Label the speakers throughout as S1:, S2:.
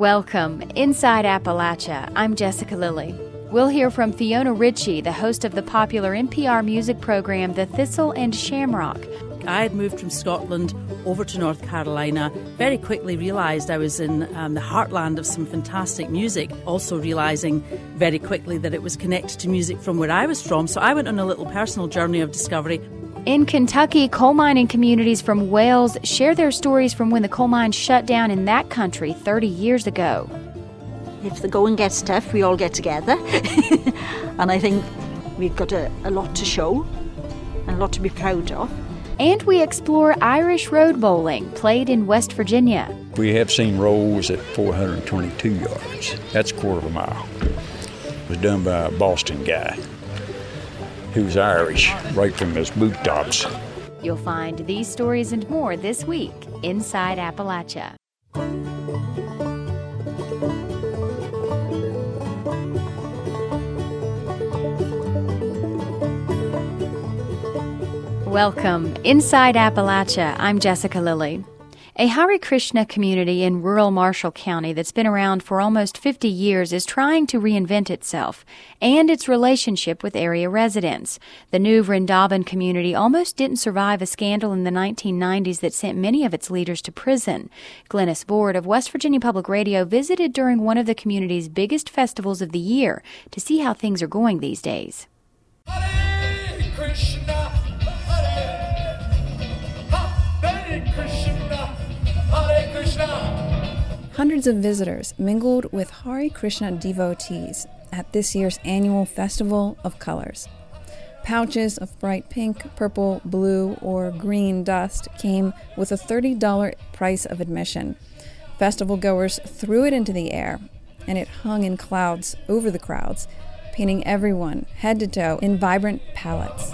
S1: Welcome, Inside Appalachia. I'm Jessica Lilly. We'll hear from Fiona Ritchie, the host of the popular NPR music program The Thistle and Shamrock.
S2: I had moved from Scotland over to North Carolina, very quickly realised I was in the heartland of some fantastic music, also realising very quickly that it was connected to music from where I was from, so I went on a little personal journey of discovery.
S1: In Kentucky, coal mining communities from Wales share their stories from when the coal mines shut down in that country 30 years ago.
S3: If the going gets tough, we all get together. And I think we've got a lot to show and a lot to be proud of.
S1: And we explore Irish road bowling, played in West Virginia.
S4: We have seen rolls at 422 yards. That's a quarter of a mile. It was done by a Boston guy who's Irish, right from his boot tops.
S1: You'll find these stories and more this week, Inside Appalachia. Welcome, Inside Appalachia. I'm Jessica Lilly. A Hare Krishna community in rural Marshall County that's been around for almost 50 years is trying to reinvent itself and its relationship with area residents. The new Vrindavan community almost didn't survive a scandal in the 1990s that sent many of its leaders to prison. Glennis Board of West Virginia Public Radio visited during one of the community's biggest festivals of the year to see how things are going these days.
S5: Hare Krishna, Hare Krishna, Hare Krishna.
S6: Hundreds of visitors mingled with Hare Krishna devotees at this year's annual Festival of Colors. Pouches of bright pink, purple, blue, or green dust came with a $30 price of admission. Festival goers threw it into the air, and it hung in clouds over the crowds, painting everyone head to toe in vibrant palettes.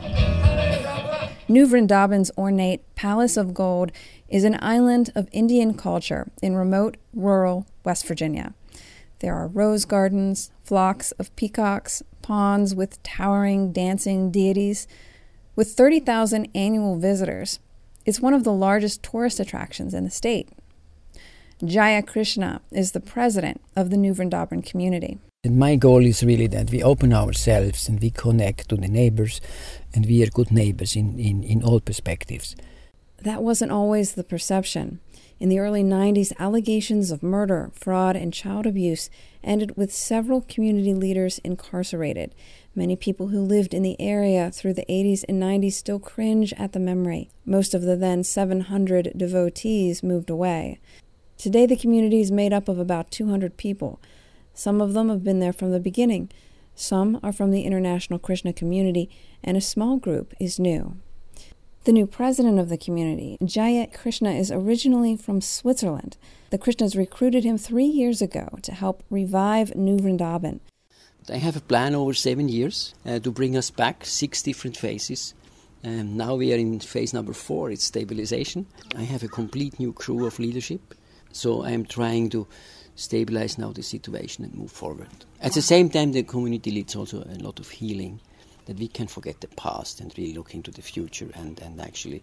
S6: New Vrindavan's ornate Palace of Gold is an island of Indian culture in remote, rural West Virginia. There are rose gardens, flocks of peacocks, ponds with towering, dancing deities. With 30,000 annual visitors, it's one of the largest tourist attractions in the state. Jaya Krishna is the president of the New Vrindavan community.
S7: And my goal is really that we open ourselves and we connect to the neighbors, and we are good neighbors in all perspectives.
S6: That wasn't always the perception. In the early 90s, allegations of murder, fraud, and child abuse ended with several community leaders incarcerated. Many people who lived in the area through the 80s and 90s still cringe at the memory. Most of the then 700 devotees moved away. Today, the community is made up of about 200 people. Some of them have been there from the beginning. Some are from the international Krishna community, and a small group is new. The new president of the community, Jaya Krishna, is originally from Switzerland. The Krishnas recruited him 3 years ago to help revive New Vrindavan.
S7: I have a plan over 7 years to bring us back 6 different phases. Now we are in phase number 4, it's stabilization. I have a complete new crew of leadership, so I am trying to stabilize now the situation and move forward. At the same time, the community leads also a lot of healing, that we can forget the past and really look into the future and actually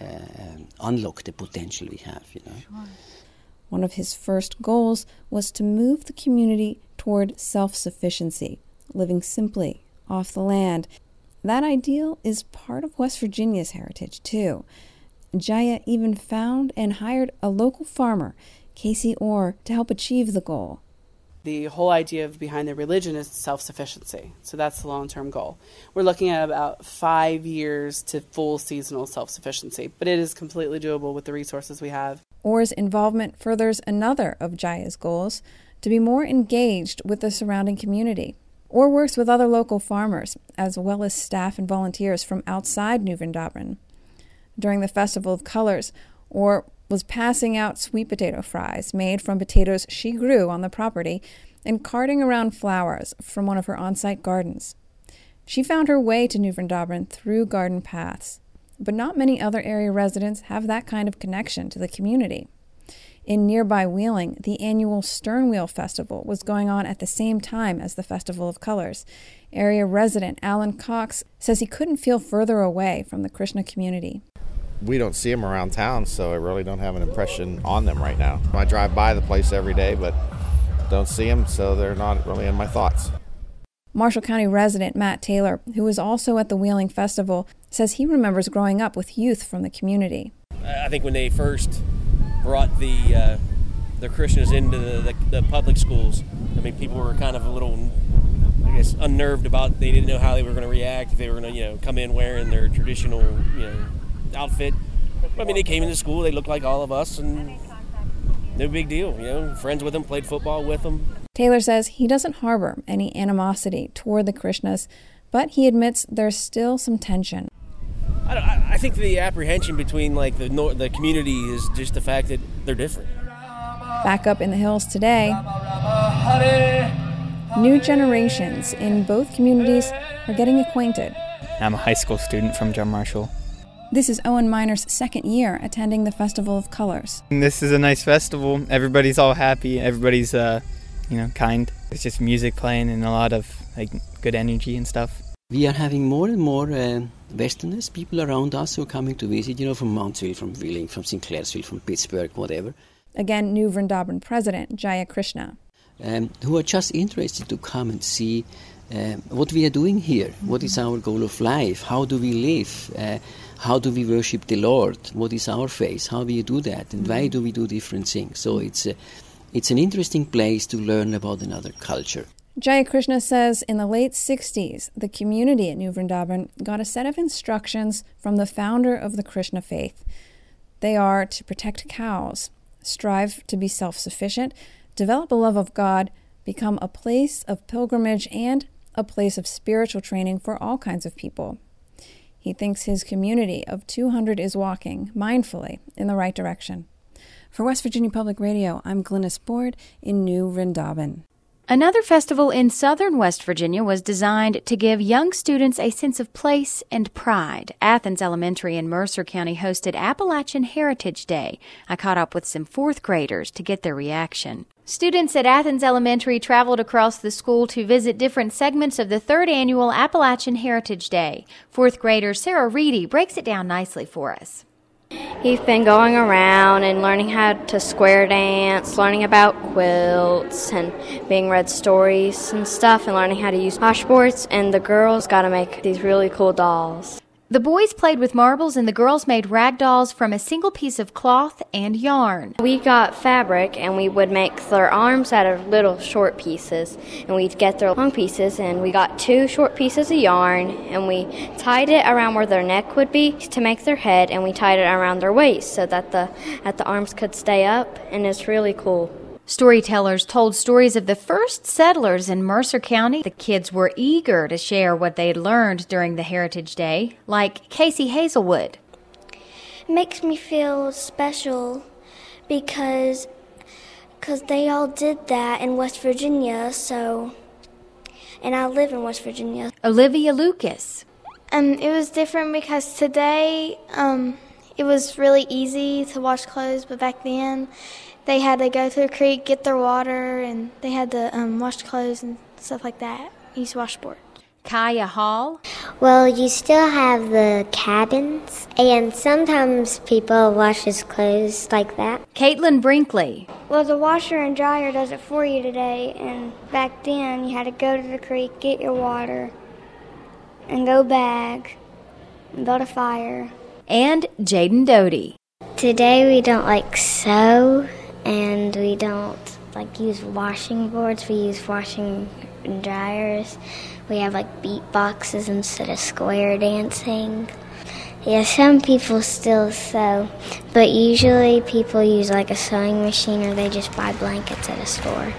S7: unlock the potential we have.
S6: Sure. One of his first goals was to move the community toward self-sufficiency, living simply, off the land. That ideal is part of West Virginia's heritage, too. Jaya even found and hired a local farmer, Casey Orr, to help achieve the goal.
S8: The whole idea behind the religion is self-sufficiency. So that's the long-term goal. We're looking at about 5 years to full seasonal self-sufficiency, but it is completely doable with the resources we have.
S6: Orr's involvement furthers another of Jaya's goals, to be more engaged with the surrounding community. Orr works with other local farmers, as well as staff and volunteers from outside New Vrindavan. During the Festival of Colors, Orr was passing out sweet potato fries made from potatoes she grew on the property and carting around flowers from one of her on-site gardens. She found her way to New Vrindavan through garden paths, but not many other area residents have that kind of connection to the community. In nearby Wheeling, the annual Stern Wheel Festival was going on at the same time as the Festival of Colors. Area resident Alan Cox says he couldn't feel further away from the Krishna community.
S9: we don't see them around town, so I really don't have an impression on them right now. I drive by the place every day, but don't see them, so they're not really in my thoughts.
S6: Marshall County resident Matt Taylor, who was also at the Wheeling Festival, says he remembers growing up with youth from the community.
S10: I think when they first brought the Krishnas into the public schools, I mean, people were kind of a little, I guess, unnerved about. They didn't know how they were going to react, if they were going to, come in wearing their traditional, outfit. I mean, they came into school, they looked like all of us, and no big deal. Friends with them, played football with them.
S6: Taylor says he doesn't harbor any animosity toward the Krishnas, but he admits there's still some tension.
S10: I think the apprehension between the community is just the fact that they're different.
S6: Back up in the hills today, new generations in both communities are getting acquainted.
S11: I'm a high school student from John Marshall.
S6: This is Owen Miner's second year attending the Festival of Colors.
S11: This is a nice festival. Everybody's all happy. Everybody's, kind. It's just music playing and a lot of good energy and stuff.
S7: We are having more and more Westerners, people around us who are coming to visit, from Mountsville, from Wheeling, from Sinclairsville, from Pittsburgh, whatever.
S6: Again, New Vrindaban president Jaya Krishna.
S7: Who are just interested to come and see what we are doing here. What is our goal of life? How do we live? How do we worship the Lord? What is our faith? How do we do that? And why do we do different things? So it's an interesting place to learn about another culture.
S6: Jaya Krishna says in the late 60s, the community at New Vrindaban got a set of instructions from the founder of the Krishna faith. They are to protect cows, strive to be self-sufficient, develop a love of God, become a place of pilgrimage, and a place of spiritual training for all kinds of people. He thinks his community of 200 is walking mindfully in the right direction. For West Virginia Public Radio, I'm Glynis Board in New Vrindaban.
S1: Another festival in southern West Virginia was designed to give young students a sense of place and pride. Athens Elementary in Mercer County hosted Appalachian Heritage Day. I caught up with some fourth graders to get their reaction. Students at Athens Elementary traveled across the school to visit different segments of the third annual Appalachian Heritage Day. Fourth grader Sarah Reedy breaks it down nicely for us.
S12: He's been going around and learning how to square dance, learning about quilts and being read stories and stuff, and learning how to use washboards, and the girls got to make these really cool dolls.
S1: The boys played with marbles and the girls made rag dolls from a single piece of cloth and yarn.
S12: We got fabric and we would make their arms out of little short pieces, and we'd get their long pieces, and we got 2 short pieces of yarn and we tied it around where their neck would be to make their head, and we tied it around their waist so that the arms could stay up, and it's really cool.
S1: Storytellers told stories of the first settlers in Mercer County. The kids were eager to share what they had learned during the Heritage Day, like Casey Hazelwood.
S13: It makes me feel special because they all did that in West Virginia, and I live in West Virginia.
S1: Olivia Lucas.
S14: It was different because today it was really easy to wash clothes, but back then they had to go to the creek, get their water, and they had to wash clothes and stuff like that. Use washboard.
S1: Kaya Hall.
S15: Well, you still have the cabins, and sometimes people wash his clothes like that.
S1: Caitlin Brinkley.
S13: Well, the washer and dryer does it for you today, and back then you had to go to the creek, get your water, and go bag, and build a fire.
S1: And Jaden Doty.
S15: Today we don't sew, and we don't use washing boards. We use washing dryers. We have beat boxes instead of square dancing. Yeah, some people still sew, but usually people use a sewing machine, or they just buy blankets at a store.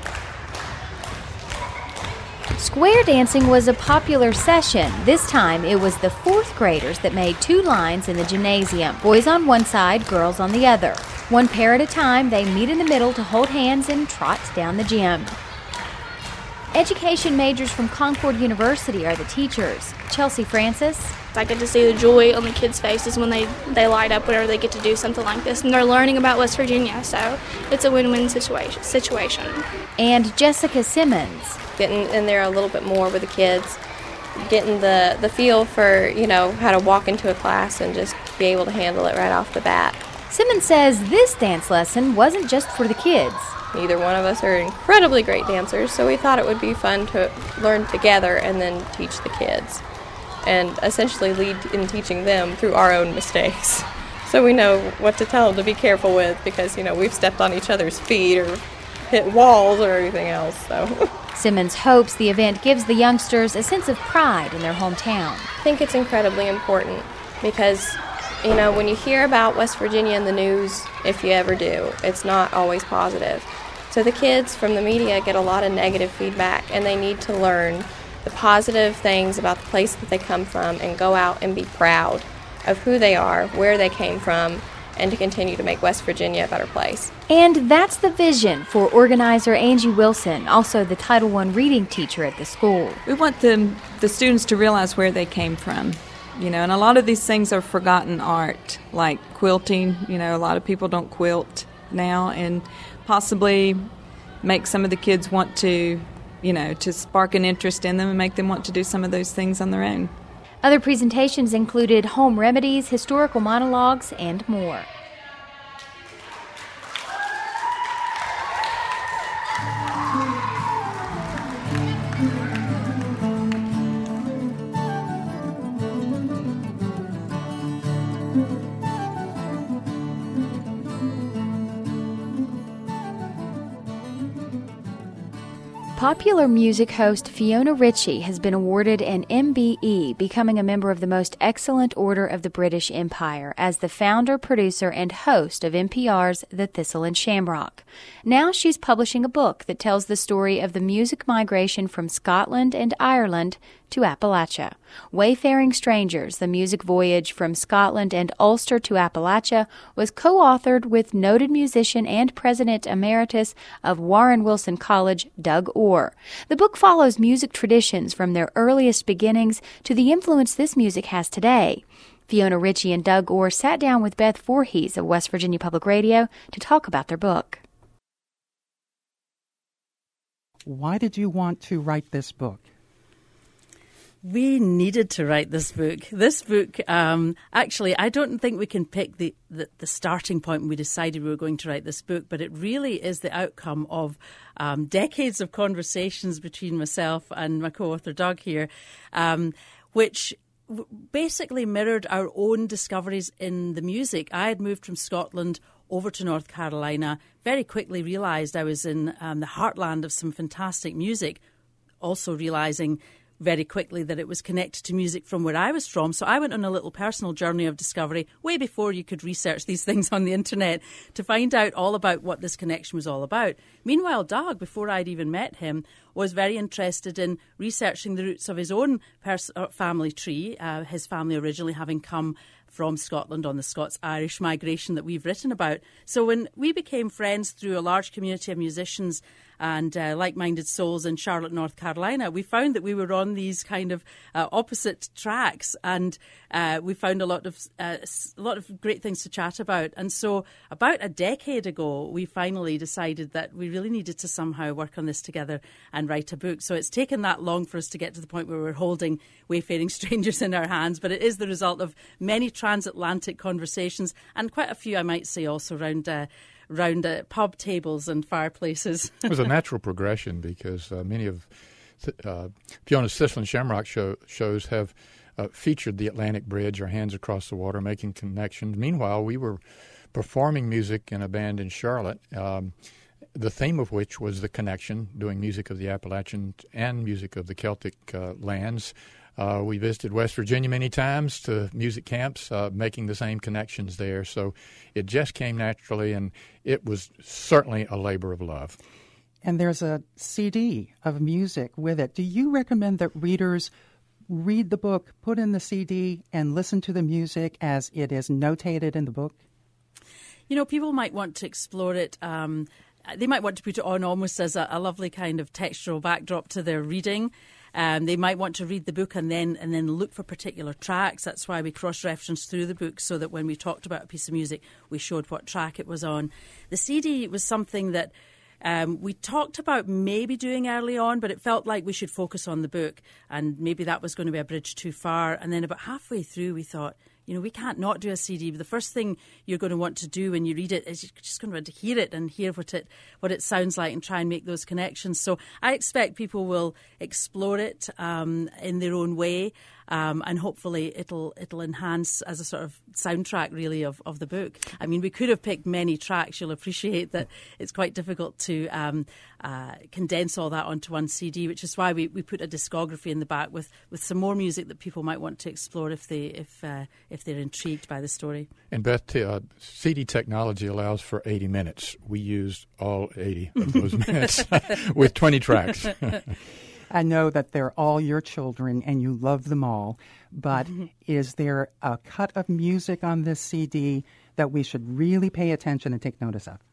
S1: Square dancing was a popular session. This time it was the fourth graders that made 2 lines in the gymnasium. Boys on one side, girls on the other. One pair at a time, they meet in the middle to hold hands and trot down the gym. Education majors from Concord University are the teachers. Chelsea Francis.
S16: I get to see the joy on the kids' faces when they light up whenever they get to do something like this. And they're learning about West Virginia, so it's a win-win situation.
S1: And Jessica Simmons.
S17: Getting in there a little bit more with the kids, getting the feel for, how to walk into a class and just be able to handle it right off the bat.
S1: Simmons says this dance lesson wasn't just for the kids.
S17: Neither one of us are incredibly great dancers, so we thought it would be fun to learn together and then teach the kids, and essentially lead in teaching them through our own mistakes. So we know what to tell them to be careful with, because, we've stepped on each other's feet or hit walls or everything else. So
S1: Simmons hopes the event gives the youngsters a sense of pride in their hometown.
S17: I think it's incredibly important because, when you hear about West Virginia in the news, if you ever do, it's not always positive. So the kids from the media get a lot of negative feedback, and they need to learn the positive things about the place that they come from and go out and be proud of who they are, where they came from, and to continue to make West Virginia a better place.
S1: And that's the vision for organizer Angie Wilson, also the Title I reading teacher at the school.
S18: We want the students to realize where they came from. And a lot of these things are forgotten art, like quilting. A lot of people don't quilt now, and possibly make some of the kids want to, to spark an interest in them and make them want to do some of those things on their own.
S1: Other presentations included home remedies, historical monologues, and more. Popular music host Fiona Ritchie has been awarded an MBE, becoming a member of the Most Excellent Order of the British Empire, as the founder, producer, and host of NPR's The Thistle and Shamrock. Now she's publishing a book that tells the story of the music migration from Scotland and Ireland to Appalachia. Wayfaring Strangers, the music voyage from Scotland and Ulster to Appalachia, was co-authored with noted musician and president emeritus of Warren Wilson College, Doug Orr. The book follows music traditions from their earliest beginnings to the influence this music has today. Fiona Ritchie and Doug Orr sat down with Beth Voorhees of West Virginia Public Radio to talk about their book.
S19: Why did you want to write this book?
S2: We needed to write this book. This book, actually, I don't think we can pick the starting point when we decided we were going to write this book, but it really is the outcome of decades of conversations between myself and my co-author Doug here, which basically mirrored our own discoveries in the music. I had moved from Scotland over to North Carolina, very quickly realised I was in the heartland of some fantastic music, also realising very quickly that it was connected to music from where I was from. So I went on a little personal journey of discovery way before you could research these things on the internet to find out all about what this connection was all about. Meanwhile, Doug, before I'd even met him, was very interested in researching the roots of his own family tree, his family originally having come from Scotland on the Scots-Irish migration that we've written about. So when we became friends through a large community of musicians and like-minded souls in Charlotte, North Carolina, we found that we were on these kind of opposite tracks, and we found a lot of great things to chat about. And so about a decade ago, we finally decided that we really needed to somehow work on this together and write a book. So it's taken that long for us to get to the point where we're holding Wayfaring Strangers in our hands, but it is the result of many transatlantic conversations, and quite a few, I might say, also round pub tables and fireplaces.
S20: It was a natural progression because many of Fiona's Thistle and Shamrock shows have featured the Atlantic Bridge, our hands across the water, making connections. Meanwhile, we were performing music in a band in Charlotte, the theme of which was the connection, doing music of the Appalachian and music of the Celtic lands. We visited West Virginia many times to music camps, making the same connections there. So it just came naturally, and it was certainly a labor of love.
S19: And there's a CD of music with it. Do you recommend that readers read the book, put in the CD, and listen to the music as it is notated in the book?
S2: You know, people might want to explore it. They might want to put it on almost as a lovely kind of textural backdrop to their reading. They might want to read the book and then look for particular tracks. That's why we cross-referenced through the book, so that when we talked about a piece of music, we showed what track it was on. The CD was something that we talked about maybe doing early on, but it felt like we should focus on the book, and maybe that was going to be a bridge too far. And then about halfway through, we thought, we can't not do a CD. But the first thing you're going to want to do when you read it is you're just going to want to hear it and hear what it sounds like and try and make those connections. So I expect people will explore it in their own way, and hopefully it'll enhance as a sort of soundtrack really of the book. I mean, we could have picked many tracks. You'll appreciate that it's quite difficult to condense all that onto one CD, which is why we put a discography in the back with some more music that people might want to explore if they're intrigued by the story.
S20: And Beth, CD technology allows for 80 minutes. We used all 80 of those minutes with 20 tracks.
S19: I know that they're all your children and you love them all, but is there a cut of music on this CD that we should really pay attention and take notice of?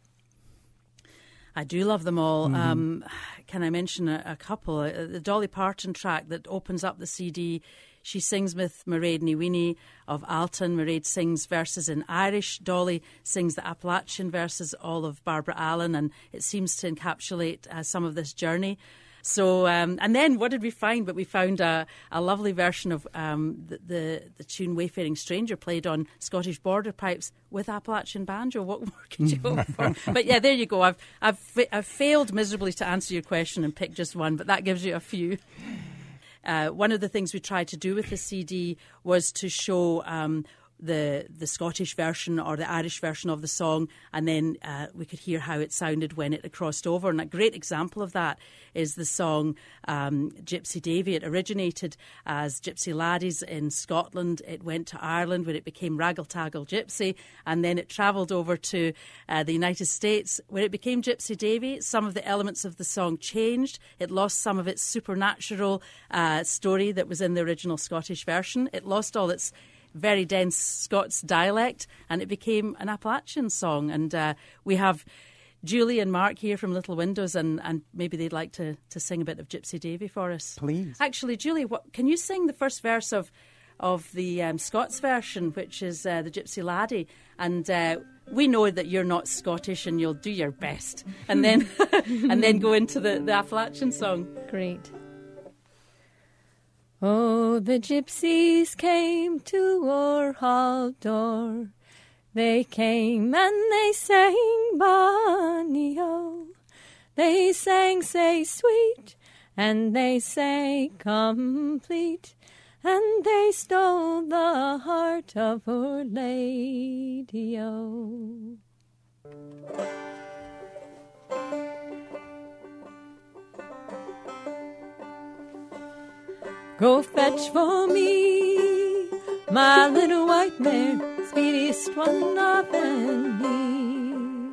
S2: I do love them all. Can I mention a couple? The Dolly Parton track that opens up the CD, she sings with Mairead Ní Mhaoine of Alton. Mairead sings verses in Irish. Dolly sings the Appalachian verses, all of Barbara Allen, and it seems to encapsulate some of this journey. So, and then what did we find? But we found a lovely version of the tune Wayfaring Stranger played on Scottish border pipes with Appalachian banjo. What more could you hope for? But yeah, there you go. I've failed miserably to answer your question and pick just one, but that gives you a few. One of the things we tried to do with the CD was to show the Scottish version or the Irish version of the song, and then we could hear how it sounded when it crossed over. And a great example of that is the song Gypsy Davy. It originated as Gypsy Laddies in Scotland. It went to Ireland where it became Raggle Taggle Gypsy, and then it travelled over to the United States where it became Gypsy Davy. Some of the elements of the song changed. It lost some of its supernatural story that was in the original Scottish version. It lost all its very dense Scots dialect, and it became an Appalachian song. And we have Julie and Mark here from Little Windows, and maybe they'd like to sing a bit of Gypsy Davy for us.
S19: Please.
S2: Actually, Julie, can you sing the first verse of the Scots version, which is the Gypsy Laddie? And we know that you're not Scottish, and you'll do your best, and then and then go into the Appalachian song.
S21: Great. Oh, the gypsies came to our hall door. They came and they sang Bonny O. They sang Say Sweet, and they sang Complete, and they stole the heart of our Lady O. Go fetch for me my little white mare, speediest one of any,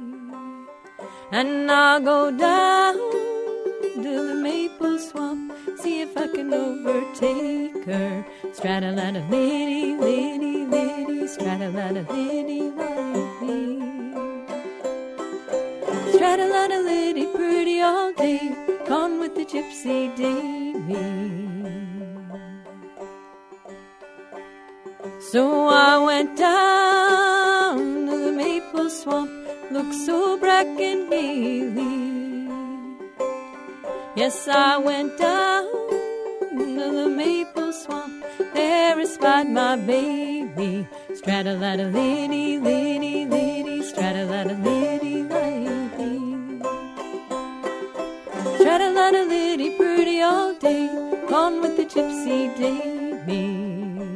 S21: and I'll go down to the maple swamp, see if I can overtake her. Strata-lata lady, lady, lady, strata-lata lady, lady, strata-lata lady, pretty all day, gone with the Gypsy Davy. So I went down to the maple swamp, looked so black and gaily. Yes, I went down to the maple swamp, there I spied my baby. Strata-lata lady, lady, lady, strata-lata lady, lady, strata-lata lady, pretty all day, gone with the Gypsy Davy.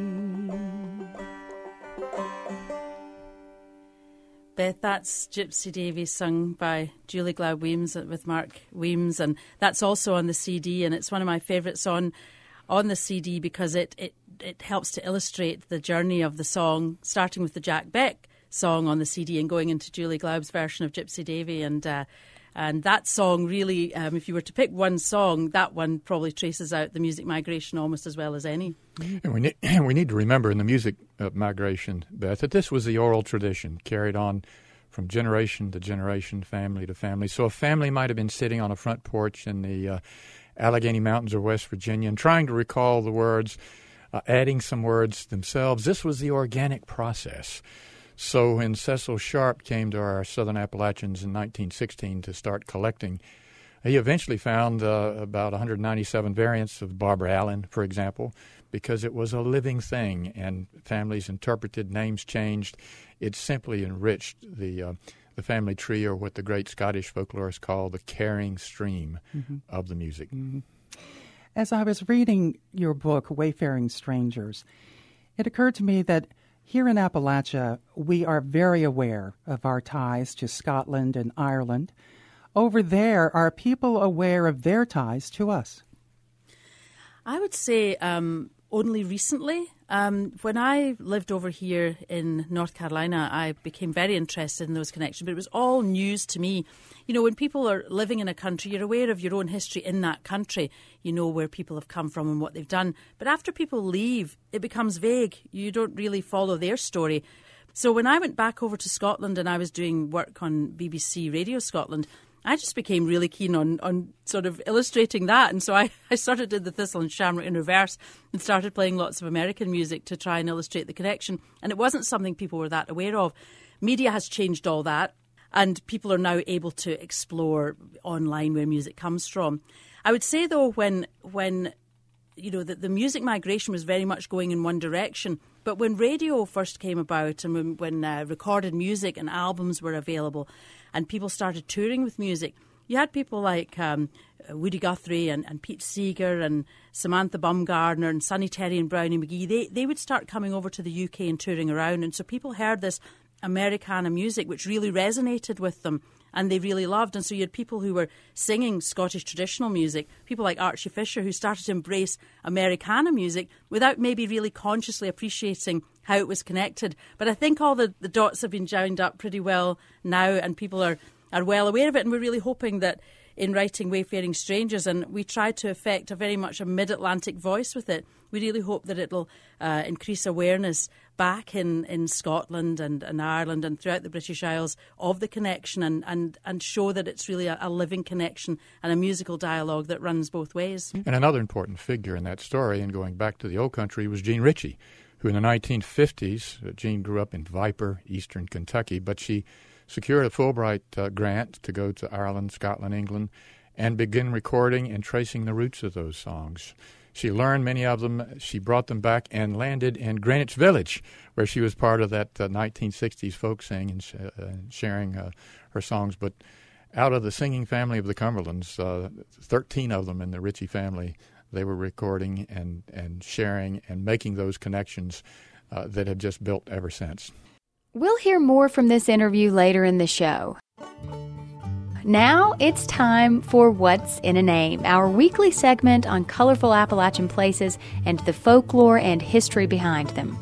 S2: Beth, that's Gypsy Davy sung by Julie Glaude Weems with Mark Weems, and that's also on the CD, and it's one of my favourites on the CD because it helps to illustrate the journey of the song, starting with the Jack Beck song on the CD and going into Julie Glaude's version of Gypsy Davy. And that song really, if you were to pick one song, that one probably traces out the music migration almost as well as any.
S20: And we need to remember in the music migration, Beth, that this was the oral tradition carried on from generation to generation, family to family. So a family might have been sitting on a front porch in the Allegheny Mountains of West Virginia and trying to recall the words, adding some words themselves. This was the organic process. So when Cecil Sharp came to our Southern Appalachians in 1916 to start collecting, he eventually found about 197 variants of Barbara Allen, for example, because it was a living thing, and families interpreted, names changed. It simply enriched the family tree, or what the great Scottish folklorists call the carrying stream of the music.
S19: As I was reading your book, Wayfaring Strangers, it occurred to me that here in Appalachia, we are very aware of our ties to Scotland and Ireland. Over there, are people aware of their ties to us?
S2: I would say only recently. When I lived over here in North Carolina, I became very interested in those connections, but it was all news to me. You know, when people are living in a country, you're aware of your own history in that country. You know where people have come from and what they've done. But after people leave, it becomes vague. You don't really follow their story. So when I went back over to Scotland and I was doing work on BBC Radio Scotland, I just became really keen on sort of illustrating that. And so I started did the Thistle and Shamrock in reverse and started playing lots of American music to try and illustrate the connection. And it wasn't something people were that aware of. Media has changed all that, and people are now able to explore online where music comes from. I would say, though, when you know, the music migration was very much going in one direction, but when radio first came about and when recorded music and albums were available and people started touring with music, you had people like Woody Guthrie and Pete Seeger and Samantha Bumgardner and Sonny Terry and Brownie McGee. They would start coming over to the UK and touring around, and so people heard this Americana music which really resonated with them and they really loved. And so you had people who were singing Scottish traditional music, people like Archie Fisher, who started to embrace Americana music without maybe really consciously appreciating how it was connected. But I think all the dots have been joined up pretty well now, and people are well aware of it. And we're really hoping that in writing Wayfaring Strangers, and we try to affect a very much a mid-Atlantic voice with it, we really hope that it'll increase awareness back in Scotland and Ireland and throughout the British Isles of the connection, and show that it's really a living connection and a musical dialogue that runs both ways.
S20: And another important figure in that story, and going back to the old country, was Jean Ritchie, who in the 1950s, Jean grew up in Viper, eastern Kentucky, but she secured a Fulbright grant to go to Ireland, Scotland, England, and begin recording and tracing the roots of those songs. She learned many of them. She brought them back and landed in Greenwich Village, where she was part of that 1960s folk sing and sharing her songs. But out of the singing family of the Cumberlands, 13 of them in the Ritchie family, they were recording and sharing and making those connections that have just built ever since.
S1: We'll hear more from this interview later in the show. Now it's time for What's in a Name, our weekly segment on colorful Appalachian places and the folklore and history behind them.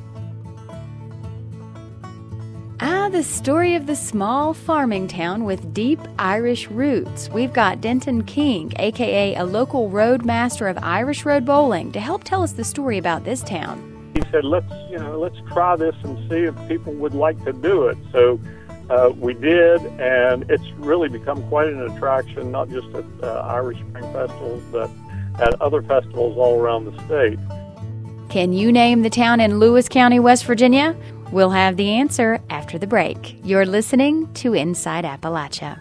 S1: The story of the small farming town with deep Irish roots. We've got Denton King, a.k.a. a local roadmaster of Irish Road Bowling, to help tell us the story about this town.
S3: He said, let's try this and see if people would like to do it. So we did, and it's really become quite an attraction, not just at Irish Spring Festivals, but at other festivals all around the state.
S1: Can you name the town in Lewis County, West Virginia? We'll have the answer after the break. You're listening to Inside Appalachia.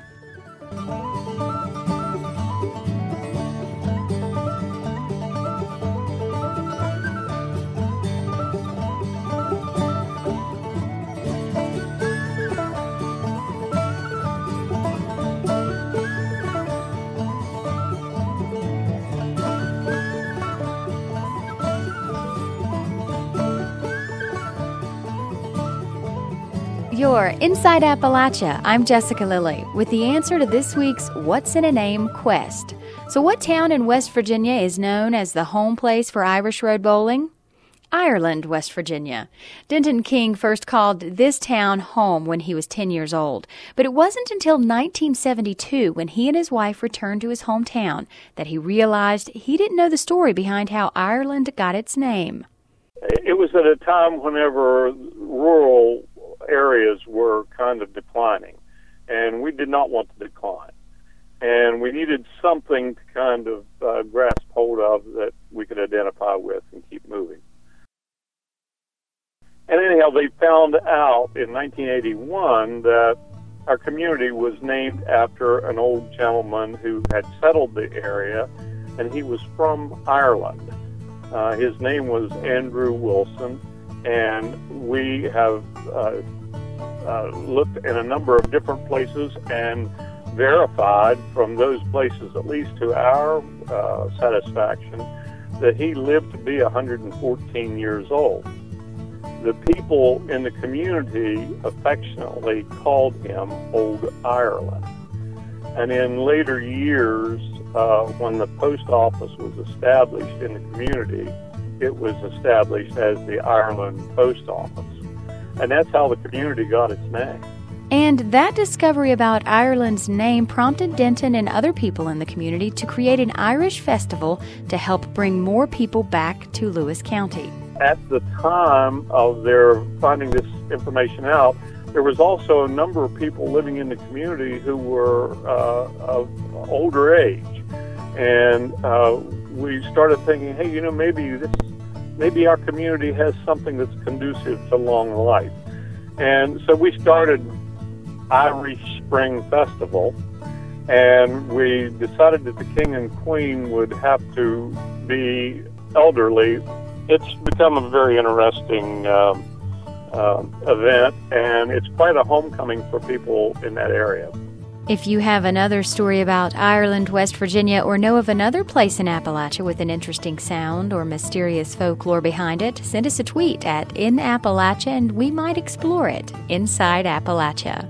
S1: You're Inside Appalachia. I'm Jessica Lilly with the answer to this week's What's in a Name quest. So what town in West Virginia is known as the home place for Irish Road Bowling? Ireland, West Virginia. Denton King first called this town home when he was 10 years old. But it wasn't until 1972, when he and his wife returned to his hometown, that he realized he didn't know the story behind how Ireland got its name.
S3: It was at a time whenever rural areas were kind of declining, and we did not want to decline. And we needed something to kind of grasp hold of that we could identify with and keep moving. And anyhow, they found out in 1981 that our community was named after an old gentleman who had settled the area, and he was from Ireland. His name was Andrew Wilson, and we have looked in a number of different places and verified from those places, at least to our satisfaction, that he lived to be 114 years old. The people in the community affectionately called him Old Ireland. And in later years, when the post office was established in the community, it was established as the Ireland Post Office. And that's how the community got its name.
S1: And that discovery about Ireland's name prompted Denton and other people in the community to create an Irish festival to help bring more people back to Lewis County.
S3: At the time of their finding this information out, there was also a number of people living in the community who were of older age. And we started thinking, hey, maybe our community has something that's conducive to long life. And so we started Irish Spring Festival, and we decided that the King and Queen would have to be elderly. It's become a very interesting event, and it's quite a homecoming for people in that area.
S1: If you have another story about Ireland, West Virginia, or know of another place in Appalachia with an interesting sound or mysterious folklore behind it, send us a tweet at @InAppalachia and we might explore it inside Appalachia.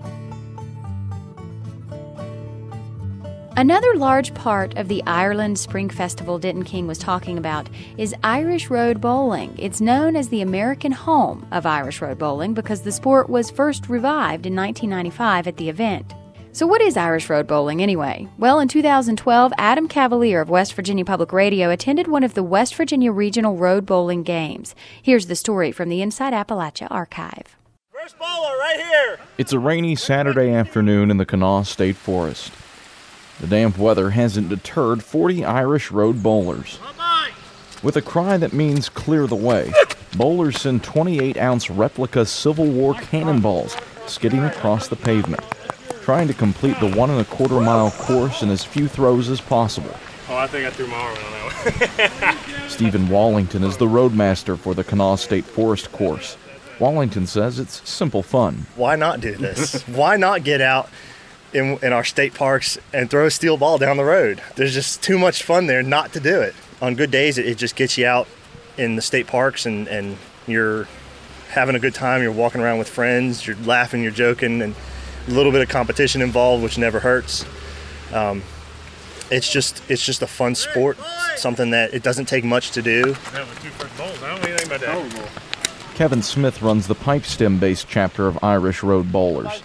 S1: Another large part of the Ireland Spring Festival Denton King was talking about is Irish Road Bowling. It's known as the American home of Irish Road Bowling because the sport was first revived in 1995 at the event. So what is Irish Road Bowling anyway? Well, in 2012, Adam Cavalier of West Virginia Public Radio attended one of the West Virginia Regional Road Bowling Games. Here's the story from the Inside Appalachia archive.
S4: First bowler right here.
S22: It's a rainy Saturday afternoon in the Kanawha State Forest. The damp weather hasn't deterred 40 Irish road bowlers. With a cry that means clear the way, bowlers send 28-ounce replica Civil War cannonballs skidding across the pavement, trying to complete the 1.25-mile course in as few throws as possible.
S4: Oh, I think I threw my arm on that one.
S22: Stephen Wallington is the roadmaster for the Kanawha State Forest course. Wallington says it's simple fun.
S23: Why not do this? Why not get out in our state parks and throw a steel ball down the road? There's just too much fun there not to do it. On good days, it just gets you out in the state parks and you're having a good time. You're walking around with friends, you're laughing, you're joking, and a little bit of competition involved, which never hurts. It's just a fun sport, something that it doesn't take much to do.
S4: I don't know anything about that.
S22: Kevin Smith runs the pipe stem-based chapter of Irish Road Bowlers.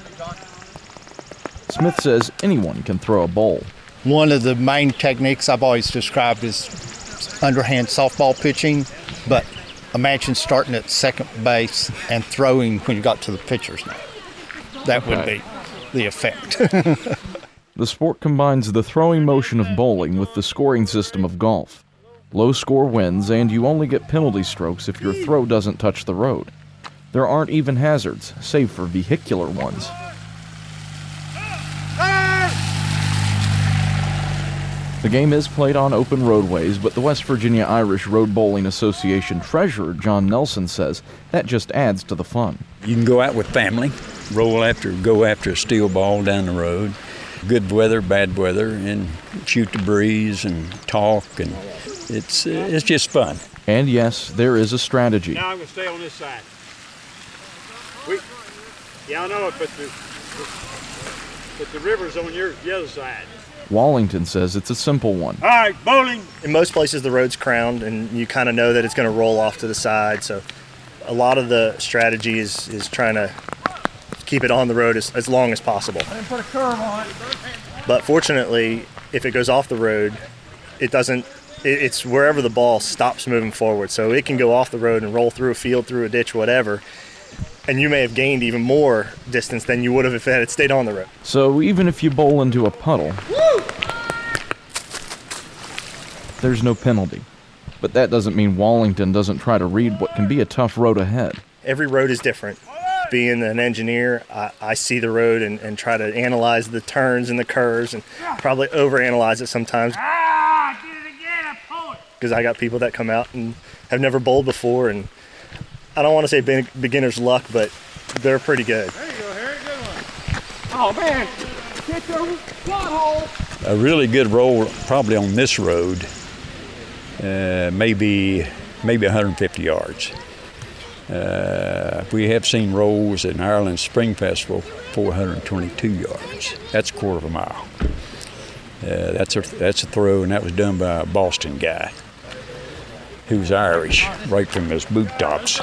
S22: Smith says anyone can throw a bowl.
S24: One of the main techniques I've always described is underhand softball pitching, but imagine starting at second base and throwing when you got to the pitcher's net. That would be the effect.
S22: The sport combines the throwing motion of bowling with the scoring system of golf. Low score wins, and you only get penalty strokes if your throw doesn't touch the road. There aren't even hazards, save for vehicular ones. The game is played on open roadways, but the West Virginia Irish Road Bowling Association treasurer, John Nelson, says that just adds to the fun.
S25: You can go out with family, go after a steel ball down the road, good weather, bad weather, and shoot the breeze and talk, and it's just fun.
S22: And yes, there is a strategy.
S4: Now I'm going to stay on this side. I know it, but the river's on the other side.
S22: Wallington says it's a simple one.
S4: All right, bowling.
S23: In most places, the road's crowned, and you kind of know that it's going to roll off to the side. So a lot of the strategy is trying to keep it on the road as long as possible.
S4: I didn't put a curve on it.
S23: But fortunately, if it goes off the road, it's wherever the ball stops moving forward. So it can go off the road and roll through a field, through a ditch, whatever. And you may have gained even more distance than you would have if it had stayed on the road.
S22: So even if you bowl into a puddle, there's no penalty. But that doesn't mean Wallington doesn't try to read what can be a tough road ahead.
S23: Every road is different. Being an engineer, I see the road and try to analyze the turns and the curves and probably overanalyze it sometimes.
S4: Did it again, I pulled it.
S23: because I got people that come out and have never bowled before, and I don't want to say beginner's luck, but they're pretty good.
S4: There you go, Harry. Good one. Oh, man. Get your slot hole.
S25: A really good roll probably on this road, maybe 150 yards. We have seen rolls in Ireland Spring Festival, 422 yards. That's a quarter of a mile. That's a throw, and that was done by a Boston guy who's Irish, right from his boot tops.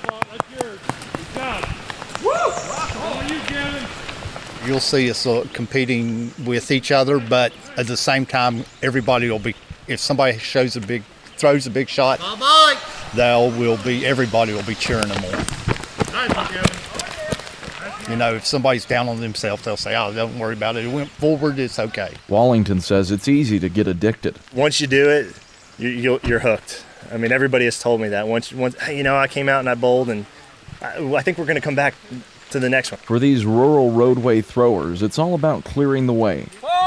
S24: You'll see us competing with each other, but at the same time, everybody will be. If somebody throws a big shot, everybody will be cheering them on. You know, if somebody's down on themselves, they'll say, "Oh, don't worry about it. It went forward. It's okay."
S22: Wallington says it's easy to get addicted.
S23: Once you do it, you're hooked. I mean, everybody has told me that. Once I came out and I bowled, and I think we're going to come back to the next one.
S22: For these rural roadway throwers, it's all about clearing the way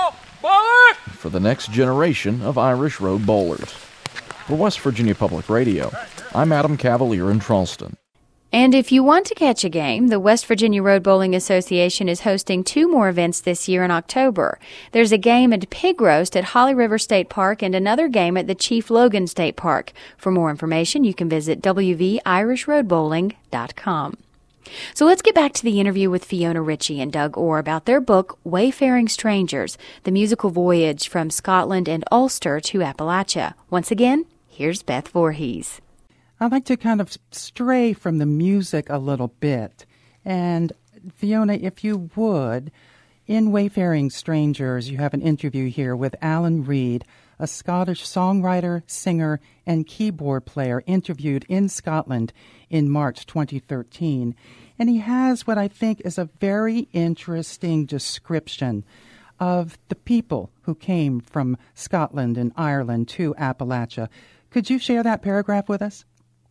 S22: for the next generation of Irish road bowlers. For West Virginia Public Radio, I'm Adam Cavalier in Charleston.
S1: And if you want to catch a game, the West Virginia Road Bowling Association is hosting 2 more events this year in October. There's a game at Pig Roast at Holly River State Park and another game at the Chief Logan State Park. For more information, you can visit wvirishroadbowling.com. So let's get back to the interview with Fiona Ritchie and Doug Orr about their book, Wayfaring Strangers, the musical voyage from Scotland and Ulster to Appalachia. Once again, here's Beth Voorhees.
S19: I'd like to kind of stray from the music a little bit. And Fiona, if you would, in Wayfaring Strangers, you have an interview here with Alan Reid, a Scottish songwriter, singer, and keyboard player interviewed in Scotland in March 2013. And he has what I think is a very interesting description of the people who came from Scotland and Ireland to Appalachia. Could you share that paragraph with us?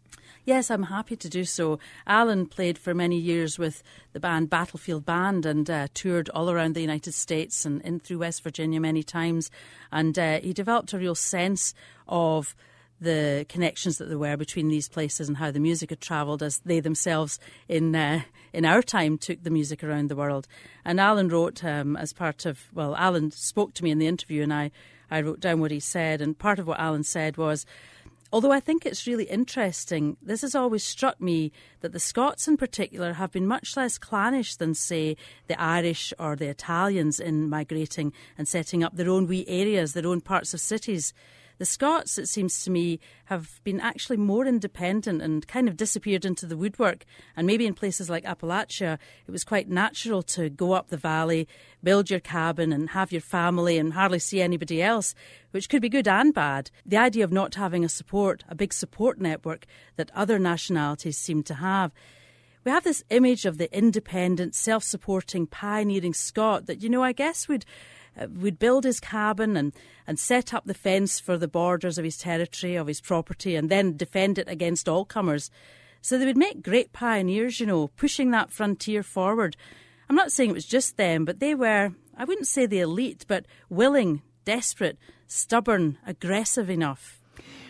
S2: Yes, I'm happy to do so. Alan played for many years with the band Battlefield Band and toured all around the United States and in through West Virginia many times. And he developed a real sense of the connections that there were between these places and how the music had travelled as they themselves in our time took the music around the world. And Alan wrote as part of, Alan spoke to me in the interview and I wrote down what he said. And part of what Alan said was, although I think it's really interesting, this has always struck me that the Scots in particular have been much less clannish than, say, the Irish or the Italians in migrating and setting up their own wee areas, their own parts of cities. The Scots, it seems to me, have been actually more independent and kind of disappeared into the woodwork. And maybe in places like Appalachia, it was quite natural to go up the valley, build your cabin and have your family and hardly see anybody else, which could be good and bad. The idea of not having a big support network that other nationalities seem to have. We have this image of the independent, self-supporting, pioneering Scot that, I guess would build his cabin and set up the fence for the borders of his territory, of his property, and then defend it against all comers. So they would make great pioneers, pushing that frontier forward. I'm not saying it was just them, but they were, I wouldn't say the elite, but willing, desperate, stubborn, aggressive enough.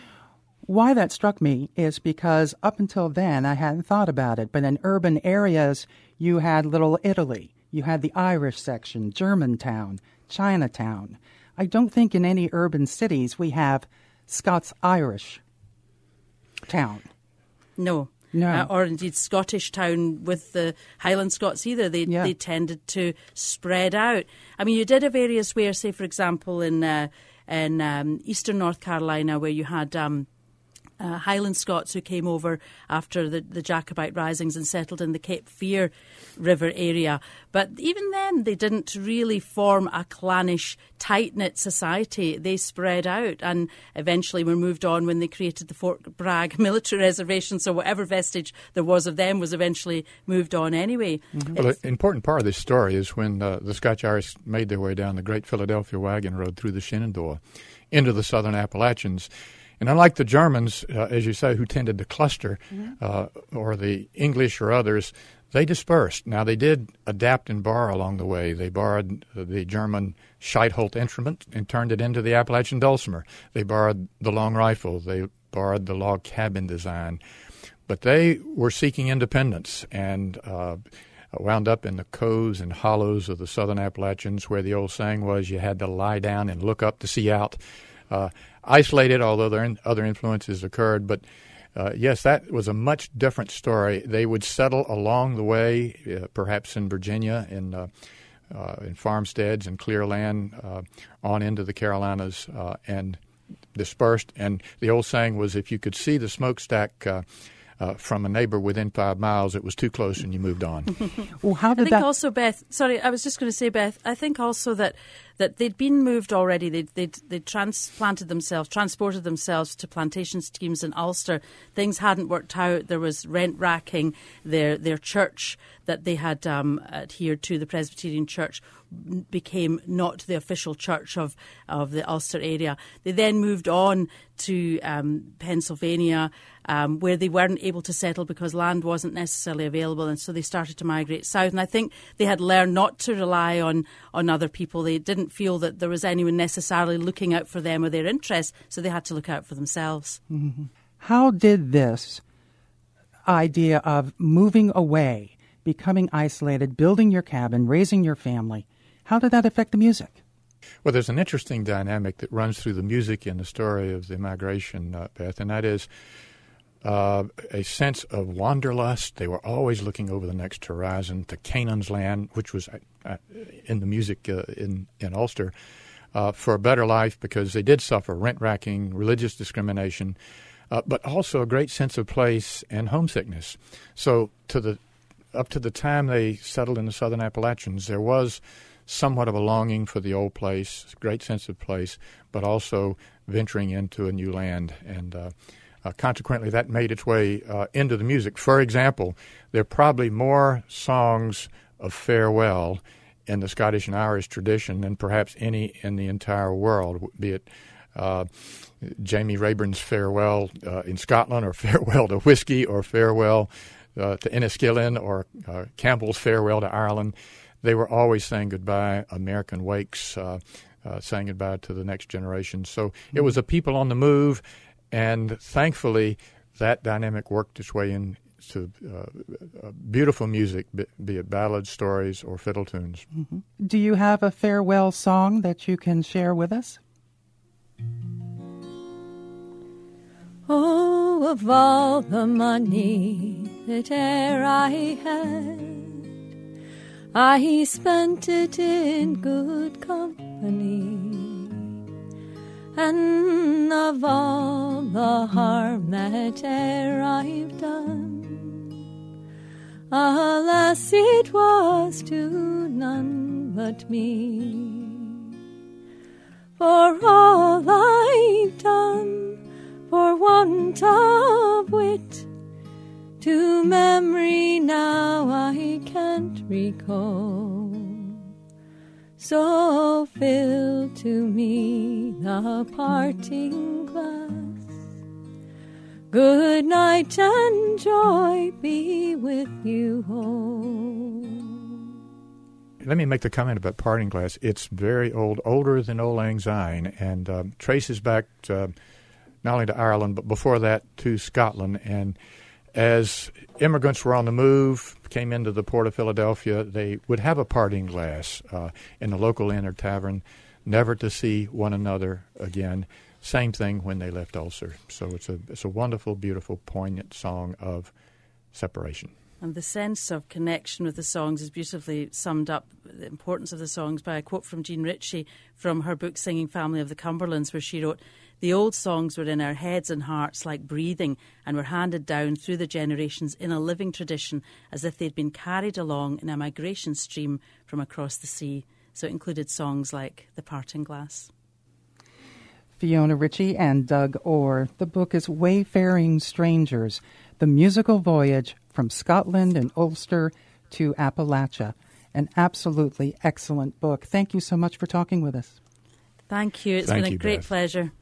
S19: Why that struck me is because up until then I hadn't thought about it, but in urban areas you had Little Italy, you had the Irish section, Germantown, Chinatown. I don't think in any urban cities we have Scots-Irish town.
S2: No. Or indeed Scottish town with the Highland Scots either. They tended to spread out. I mean, you did have areas where, say, for example, in eastern North Carolina, where you had Highland Scots who came over after the Jacobite risings and settled in the Cape Fear River area. But even then, they didn't really form a clannish, tight-knit society. They spread out and eventually were moved on when they created the Fort Bragg military reservation. So whatever vestige there was of them was eventually moved on anyway.
S20: Mm-hmm. Well, an important part of this story is when the Scotch-Irish made their way down the Great Philadelphia Wagon Road through the Shenandoah into the southern Appalachians. And unlike the Germans, as you say, who tended to cluster, or the English or others, they dispersed. Now, they did adapt and borrow along the way. They borrowed the German Scheitholt instrument and turned it into the Appalachian dulcimer. They borrowed the long rifle. They borrowed the log cabin design. But they were seeking independence and wound up in the coves and hollows of the southern Appalachians, where the old saying was you had to lie down and look up to see out. Isolated, although other influences occurred, but yes, that was a much different story. They would settle along the way, perhaps in Virginia, in farmsteads and clear land, on into the Carolinas, and dispersed. And the old saying was, if you could see the smokestack from a neighbor within 5 miles, it was too close and you moved on.
S19: Well, how did
S2: I think also, Beth, sorry, I was just going to say, Beth, I think also that they'd been moved already. They'd transported themselves to plantation schemes in Ulster. Things hadn't worked out. There was rent racking. Their church that they had adhered to, the Presbyterian Church, became not the official church of the Ulster area. They then moved on to Pennsylvania, where they weren't able to settle because land wasn't necessarily available, and so they started to migrate south. And I think they had learned not to rely on other people. They didn't feel that there was anyone necessarily looking out for them or their interests, so they had to look out for themselves.
S19: Mm-hmm. How did this idea of moving away, becoming isolated, building your cabin, raising your family, how did that affect the music?
S20: Well, there's an interesting dynamic that runs through the music in the story of the migration, Beth, and that is a sense of wanderlust. They were always looking over the next horizon to Canaan's land, which was in the music in Ulster, for a better life, because they did suffer rent-racking, religious discrimination, but also a great sense of place and homesickness. So up to the time they settled in the southern Appalachians, there was somewhat of a longing for the old place, a great sense of place, but also venturing into a new land. And consequently, that made its way into the music. For example, there are probably more songs of farewell in the Scottish and Irish tradition than perhaps any in the entire world, be it Jamie Rayburn's Farewell in Scotland, or Farewell to Whiskey, or Farewell to Enniskillen, or Campbell's Farewell to Ireland. They were always saying goodbye. American Wakes saying goodbye to the next generation. So it was a people on the move, and thankfully that dynamic worked its way into beautiful music, be it ballads, stories, or fiddle tunes.
S19: Mm-hmm. Do you have a farewell song that you can share with us?
S21: Oh, of all the money that e'er I had, I spent it in good company, and of all the harm that e'er I've done, alas, it was to none but me. For all I've done, for want of wit, to memory now I can't recall. So fill to me the parting glass. Good night and joy be with you all.
S20: Let me make the comment about Parting Glass. It's very old, older than Old Lang Syne, and traces back not only to Ireland, but before that to Scotland. And as immigrants were on the move, came into the port of Philadelphia, they would have a parting glass in the local inn or tavern, never to see one another again. Same thing when they left Ulster. So it's a wonderful, beautiful, poignant song of separation.
S2: And the sense of connection with the songs is beautifully summed up, the importance of the songs, by a quote from Jean Ritchie from her book Singing Family of the Cumberlands, where she wrote, "The old songs were in our heads and hearts like breathing, and were handed down through the generations in a living tradition, as if they'd been carried along in a migration stream from across the sea." So it included songs like The Parting Glass.
S19: Fiona Ritchie and Doug Orr. The book is Wayfaring Strangers, The Musical Voyage from Scotland and Ulster to Appalachia. An absolutely excellent book. Thank you so much for talking with us.
S2: Thank you. It's been a great pleasure.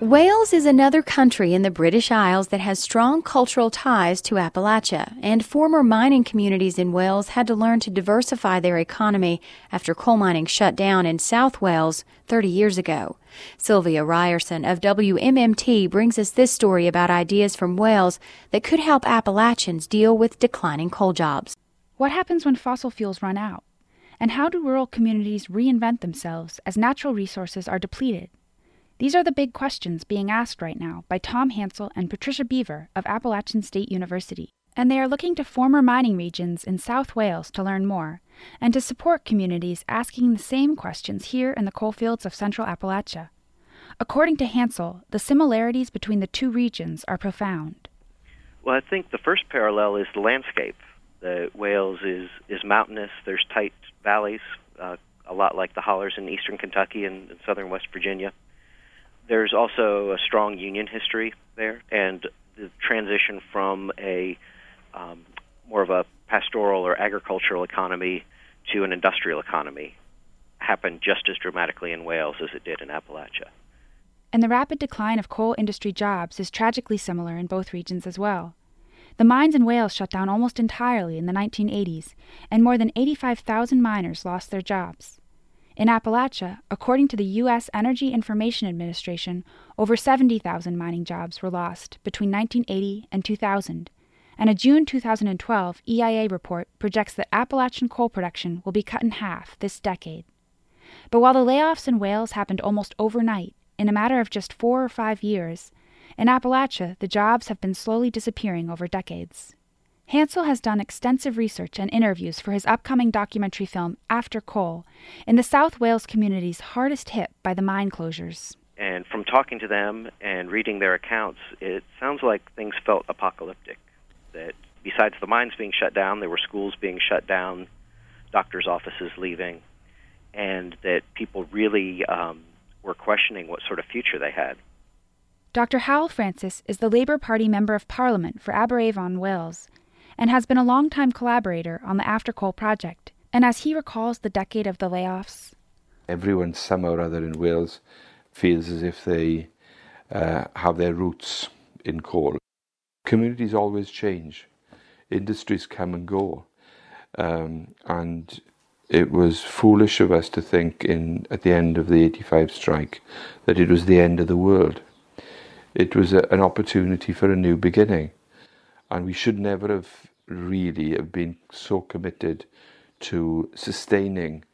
S1: Wales is another country in the British Isles that has strong cultural ties to Appalachia, and former mining communities in Wales had to learn to diversify their economy after coal mining shut down in South Wales 30 years ago. Sylvia Ryerson of WMMT brings us this story about ideas from Wales that could help Appalachians deal with declining coal jobs.
S5: What happens when fossil fuels run out? And how do rural communities reinvent themselves as natural resources are depleted? These are the big questions being asked right now by Tom Hansel and Patricia Beaver of Appalachian State University. And they are looking to former mining regions in South Wales to learn more, and to support communities asking the same questions here in the coalfields of Central Appalachia. According to Hansel, the similarities between the two regions are profound.
S8: Well, I think the first parallel is the landscape. Wales is mountainous. There's tight valleys, a lot like the hollers in eastern Kentucky and southern West Virginia. There's also a strong union history there, and the transition from a more of a pastoral or agricultural economy to an industrial economy happened just as dramatically in Wales as it did in Appalachia.
S5: And the rapid decline of coal industry jobs is tragically similar in both regions as well. The mines in Wales shut down almost entirely in the 1980s, and more than 85,000 miners lost their jobs. In Appalachia, according to the U.S. Energy Information Administration, over 70,000 mining jobs were lost between 1980 and 2000, and a June 2012 EIA report projects that Appalachian coal production will be cut in half this decade. But while the layoffs in Wales happened almost overnight, in a matter of just 4 or 5 years, in Appalachia the jobs have been slowly disappearing over decades. Hansel has done extensive research and interviews for his upcoming documentary film, After Coal, in the South Wales communities hardest hit by the mine closures.
S8: And from talking to them and reading their accounts, it sounds like things felt apocalyptic. That besides the mines being shut down, there were schools being shut down, doctors' offices leaving, and that people really were questioning what sort of future they had.
S5: Dr. Howell Francis is the Labour Party Member of Parliament for Aberavon, Wales, and has been a long-time collaborator on the After Coal project. And as he recalls the decade of the layoffs,
S9: everyone somehow or other in Wales feels as if they have their roots in coal. Communities always change. Industries come and go. And it was foolish of us to think at the end of the 85 strike that it was the end of the world. It was an opportunity for a new beginning. And we should never have really been so committed to sustaining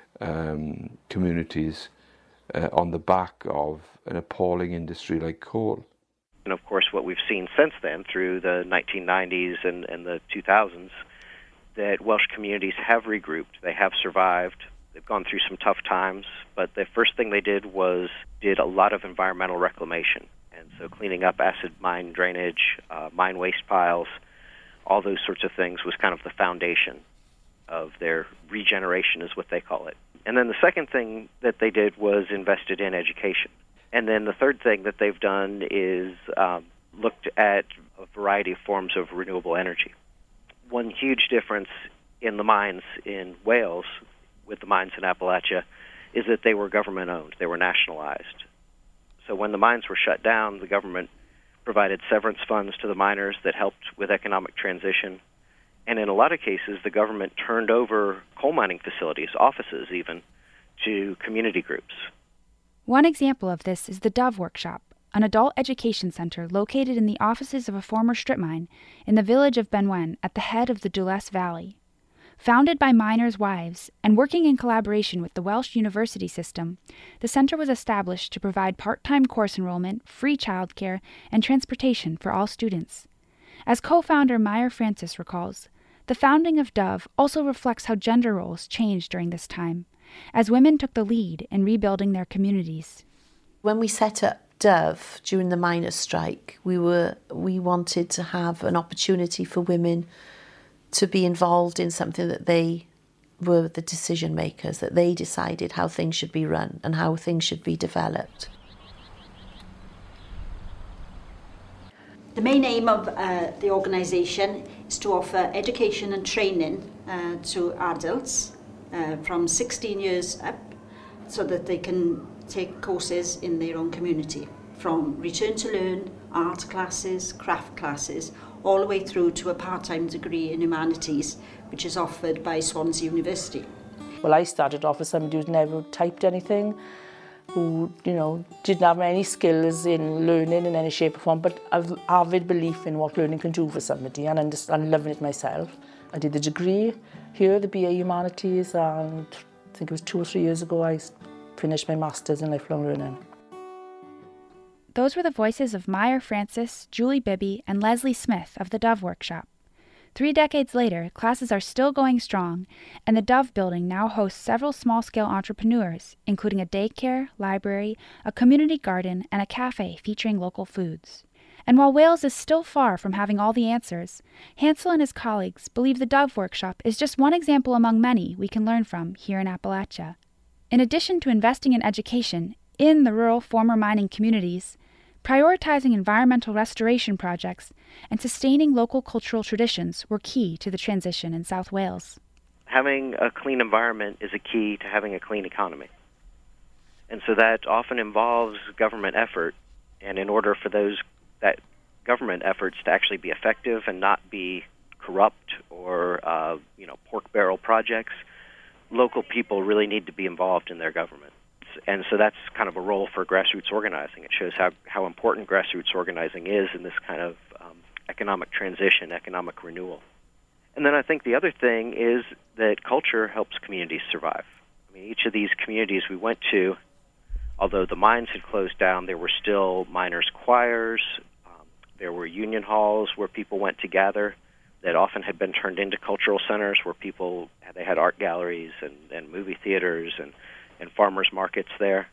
S9: communities on the back of an appalling industry like coal.
S8: And of course, what we've seen since then, through the 1990s and the 2000s, that Welsh communities have regrouped. They have survived. They've gone through some tough times, but the first thing they did was did a lot of environmental reclamation. And so cleaning up acid mine drainage, mine waste piles, all those sorts of things was kind of the foundation of their regeneration, is what they call it. And then the second thing that they did was invested in education. And then the third thing that they've done is looked at a variety of forms of renewable energy. One huge difference in the mines in Wales with the mines in Appalachia is that they were government-owned. They were nationalized. So when the mines were shut down, the government provided severance funds to the miners that helped with economic transition. And in a lot of cases, the government turned over coal mining facilities, offices even, to community groups.
S5: One example of this is the Dove Workshop, an adult education center located in the offices of a former strip mine in the village of Benwen at the head of the Dwles Valley. Founded by miners' wives and working in collaboration with the Welsh university system, the center was established to provide part-time course enrollment, free childcare, and transportation for all students. As co-founder Meyer Francis recalls, the founding of Dove also reflects how gender roles changed during this time, as women took the lead in rebuilding their communities.
S10: When we set up Dove during the miners' strike, we wanted to have an opportunity for women to be involved in something that they were the decision makers, that they decided how things should be run and how things should be developed.
S11: The main aim of the organisation is to offer education and training to adults from 16 years up so that they can take courses in their own community. from return to learn, art classes, craft classes, all the way through to a part-time degree in humanities, which is offered by Swansea University.
S6: Well, I started off as somebody who'd never typed anything, who, didn't have any skills in learning in any shape or form, but I've avid belief in what learning can do for somebody and loving it myself. I did the degree here, the BA Humanities, and I think it was 2 or 3 years ago I finished my Masters in Lifelong Learning.
S5: Those were the voices of Meyer Francis, Julie Bibby, and Leslie Smith of the Dove Workshop. 3 decades later, classes are still going strong, and the Dove Building now hosts several small-scale entrepreneurs, including a daycare, library, a community garden, and a cafe featuring local foods. And while Wales is still far from having all the answers, Hansel and his colleagues believe the Dove Workshop is just one example among many we can learn from here in Appalachia. In addition to investing in education in the rural former mining communities, prioritizing environmental restoration projects, and sustaining local cultural traditions were key to the transition in South Wales.
S8: Having a clean environment is a key to having a clean economy. And so that often involves government effort, and in order for that government efforts to actually be effective and not be corrupt or pork barrel projects, local people really need to be involved in their government. And so that's kind of a role for grassroots organizing. It shows how important grassroots organizing is in this kind of economic transition, economic renewal. And then I think the other thing is that culture helps communities survive. I mean, each of these communities we went to, although the mines had closed down, there were still miners' choirs, there were union halls where people went to gather that often had been turned into cultural centers where they had art galleries and movie theaters and farmers markets there.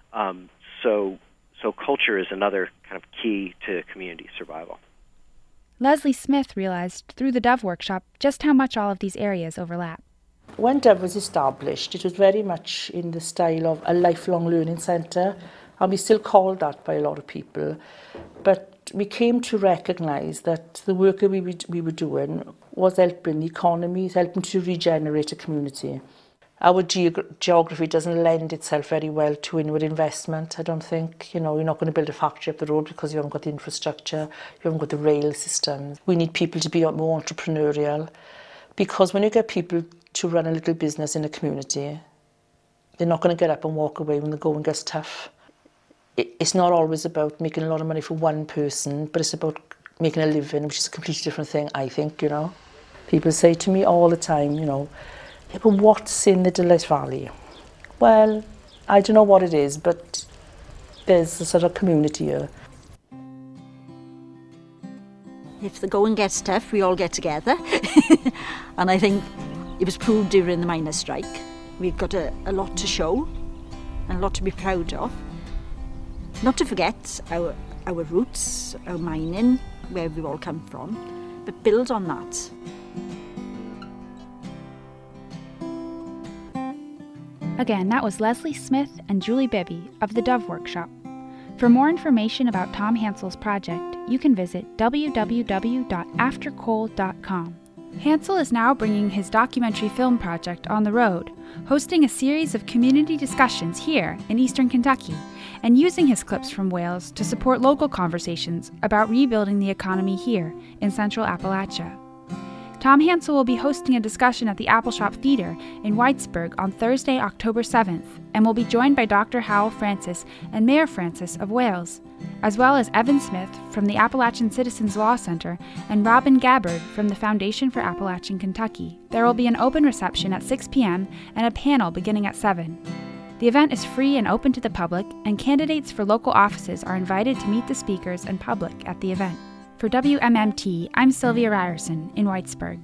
S8: So culture is another kind of key to community survival.
S5: Leslie Smith realized through the Dove Workshop just how much all of these areas overlap.
S6: When Dove was established, it was very much in the style of a lifelong learning centre, and we still call that by a lot of people. But we came to recognise that the work that we were doing was helping the economy, helping to regenerate a community. Our geography doesn't lend itself very well to inward investment, I don't think. You're not going to build a factory up the road because you haven't got the infrastructure, you haven't got the rail systems. We need people to be more entrepreneurial, because when you get people to run a little business in a community, they're not going to get up and walk away when the going gets tough. It's not always about making a lot of money for one person, but it's about making a living, which is a completely different thing, I think, People say to me all the time, yeah, but what's in the Delight Valley? Well, I don't know what it is, but there's a sort of community here.
S11: If the going gets tough, we all get together. And I think it was proved during the miners' strike. We've got a lot to show and a lot to be proud of. Not to forget our roots, our mining, where we've all come from, but build on that.
S5: Again, that was Leslie Smith and Julie Bibby of the Dove Workshop. For more information about Tom Hansel's project, you can visit www.aftercoal.com. Hansel is now bringing his documentary film project on the road, hosting a series of community discussions here in eastern Kentucky, and using his clips from Wales to support local conversations about rebuilding the economy here in central Appalachia. Tom Hansel will be hosting a discussion at the Appalshop Theatre in Whitesburg on Thursday, October 7th, and will be joined by Dr. Howell Francis and Mayor Francis of Wales, as well as Evan Smith from the Appalachian Citizens Law Center and Robin Gabbard from the Foundation for Appalachian Kentucky. There will be an open reception at 6 p.m. and a panel beginning at 7. The event is free and open to the public, and candidates for local offices are invited to meet the speakers and public at the event. For WMMT, I'm Sylvia Ryerson in Whitesburg.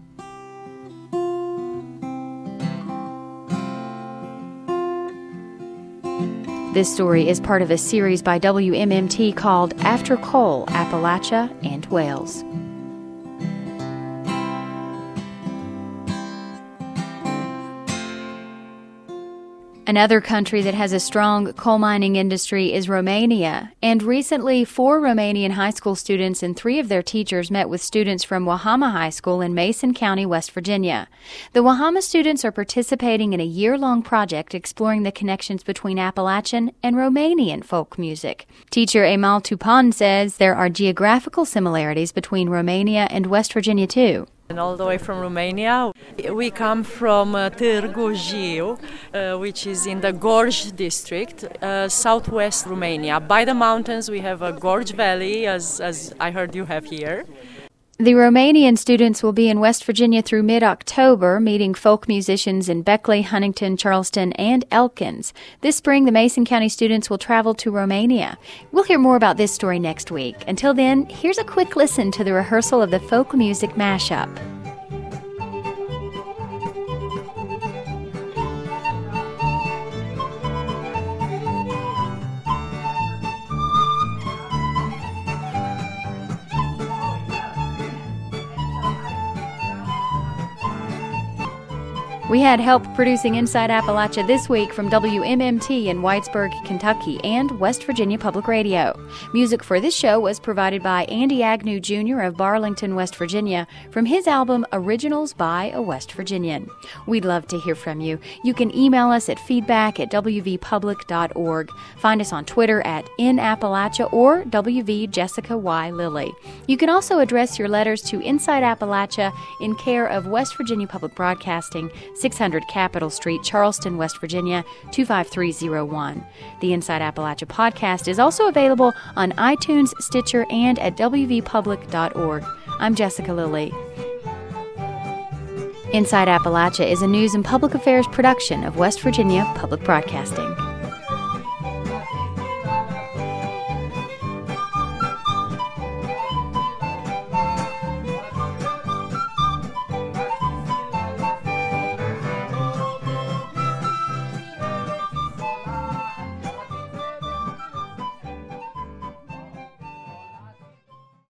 S1: This story is part of a series by WMMT called After Coal, Appalachia and Wales. Another country that has a strong coal mining industry is Romania, and recently 4 Romanian high school students and 3 of their teachers met with students from Wahama High School in Mason County, West Virginia. The Wahama students are participating in a year-long project exploring the connections between Appalachian and Romanian folk music. Teacher Emal Tupan says there are geographical similarities between Romania and West Virginia, too.
S7: And all the way from Romania. We come from Târgu Jiu, which is in the Gorj district, southwest Romania. By the mountains, we have a gorge valley, as I heard you have here.
S1: The Romanian students will be in West Virginia through mid-October, meeting folk musicians in Beckley, Huntington, Charleston, and Elkins. This spring, the Mason County students will travel to Romania. We'll hear more about this story next week. Until then, here's a quick listen to the rehearsal of the folk music mashup. We had help producing Inside Appalachia this week from WMMT in Whitesburg, Kentucky, and West Virginia Public Radio. Music for this show was provided by Andy Agnew Jr. of Barlington, West Virginia, from his album Originals by a West Virginian. We'd love to hear from you. You can email us at feedback@wvpublic.org. Find us on Twitter at @InAppalachia or WV Jessica Y. Lilly. You can also address your letters to Inside Appalachia in care of West Virginia Public Broadcasting, 600 Capitol Street, Charleston, West Virginia, 25301. The Inside Appalachia podcast is also available on iTunes, Stitcher, and at wvpublic.org. I'm Jessica Lilly. Inside Appalachia is a news and public affairs production of West Virginia Public Broadcasting.